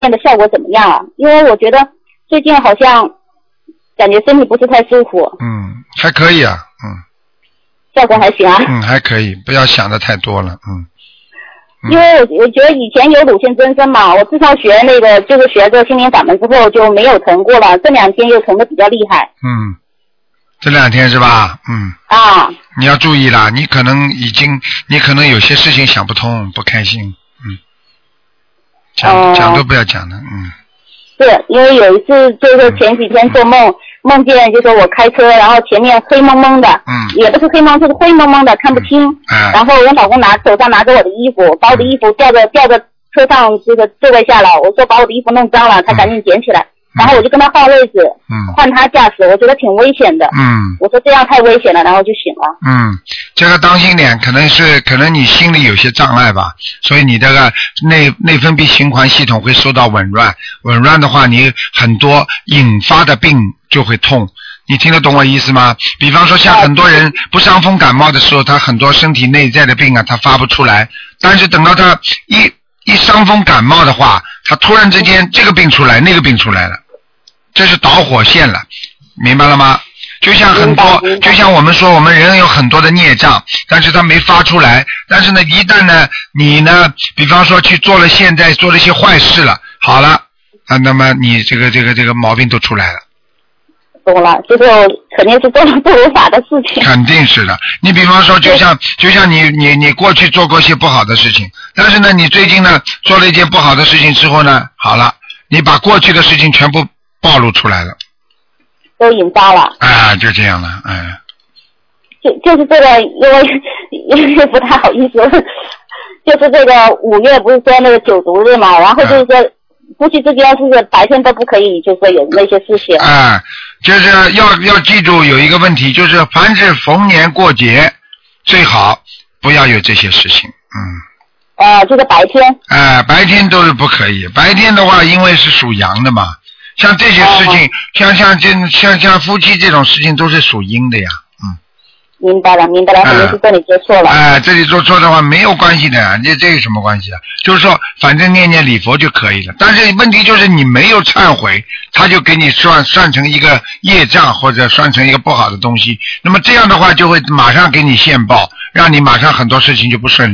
的效果怎么样啊？因为我觉得最近好像感觉身体不是太舒服。 还可以啊， 效果还行啊。 还可以，不要想的太多了， 因为我觉得以前有乳腺增生嘛，我自从学那个就是学这个心灵法门之后就没有疼过了，这2天又疼的比较厉害。 这2天是吧？你要注意啦，你可能有些事情想不通，不开心，讲都不要讲的， 是因为有一次就是前几天做梦见就说我开车，然后前面黑蒙蒙的，也不是黑蒙，就是灰蒙蒙的，看不清。然后我老公手上拿着我的衣服，把我的衣服吊着车上这个座位下了，我说把我的衣服弄脏了，他赶紧捡起来。然后我就跟他换位置，换他驾驶，我觉得挺危险的。我说这样太危险了，然后就醒了。 这个当心点，可能你心里有些障碍吧，所以你这个内分泌循环系统会受到紊乱的话，你很多引发的病就会痛。你听得懂我意思吗？比方说像很多人不伤风感冒的时候，他很多身体内在的病啊，他发不出来，但是等到他一伤风感冒的话，他突然之间这个病出来，那个病出来了。这是导火线了，明白了吗？就像我们说，我们人有很多的孽障，但是他没发出来。但是呢，一旦呢，你呢，比方说去做了现在做了一些坏事了，好了，那么你这个毛病都出来了。 懂了，就是肯定是做了不如法的事情。肯定是的，你比方说，就像你过去做过一些不好的事情，但是呢，你最近呢做了一件不好的事情之后呢，好了，你把过去的事情全部暴露出来了， 都引发了。 就这样了， 就是这个，因为不太好意思，就是这个5月不是说那个9毒日嘛，然后就是说夫妻之间是不是白天都不可以，就是说有那些事情。 就是要记住有一个问题，就是凡是逢年过节，最好不要有这些事情， 就是白天。 白天都是不可以。白天的话，因为是属阳的嘛，像这些事情，像夫妻这种事情都是属阴的呀。 明白了，肯定是这里做错了。 这里做错的话没有关系的，这有什么关系啊？就是说，反正念念礼佛就可以了。但是问题就是你没有忏悔，他就给你算成一个业障，或者算成一个不好的东西。那么这样的话，就会马上给你现报，让你马上很多事情就不顺利。